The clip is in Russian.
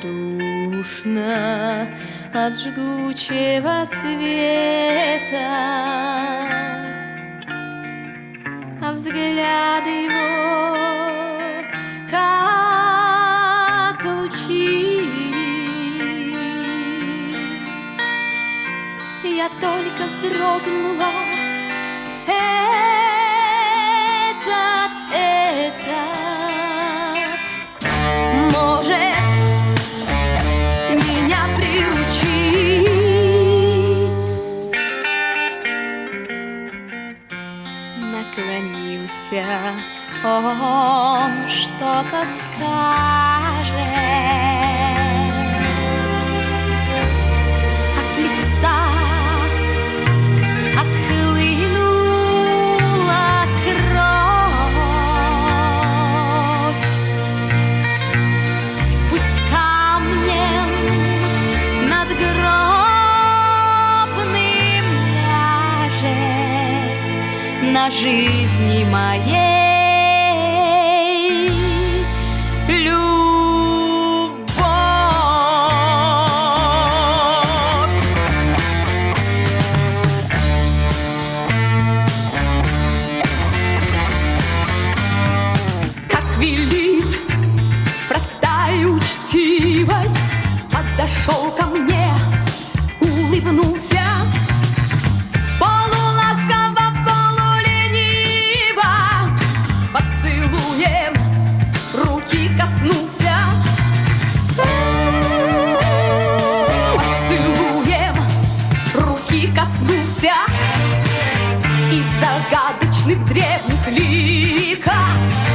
равнодушна от жгучего света, а взгляд его как лучи. Я только вздрогнула. Может меня приручить. Наклонился, он что-то скажет. От лица отхлынула кровь. Пусть камнем надгробным ляжет на жизни моей велит простая учтивость. Подошел ко мне, улыбнулся, полуласково, полулениво, поцелуем руки коснулся, поцелуем руки коснулся. Из загадочных древних лириков